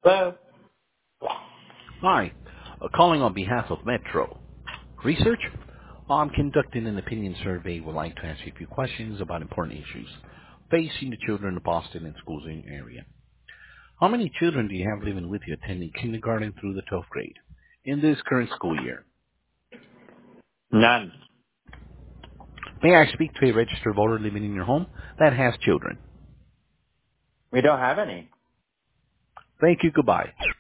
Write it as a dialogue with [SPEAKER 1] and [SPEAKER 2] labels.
[SPEAKER 1] Hello?
[SPEAKER 2] Hi, calling on behalf of Metro Research. I'm conducting an opinion survey. Would like to ask you a few questions about important issues facing the children in the Boston and schools in your area. How many children do you have living with you attending kindergarten through the 12th grade in this current school year?
[SPEAKER 1] None.
[SPEAKER 2] May I speak to a registered voter living in your home that has children?
[SPEAKER 1] We don't have any.
[SPEAKER 2] Thank you. Goodbye.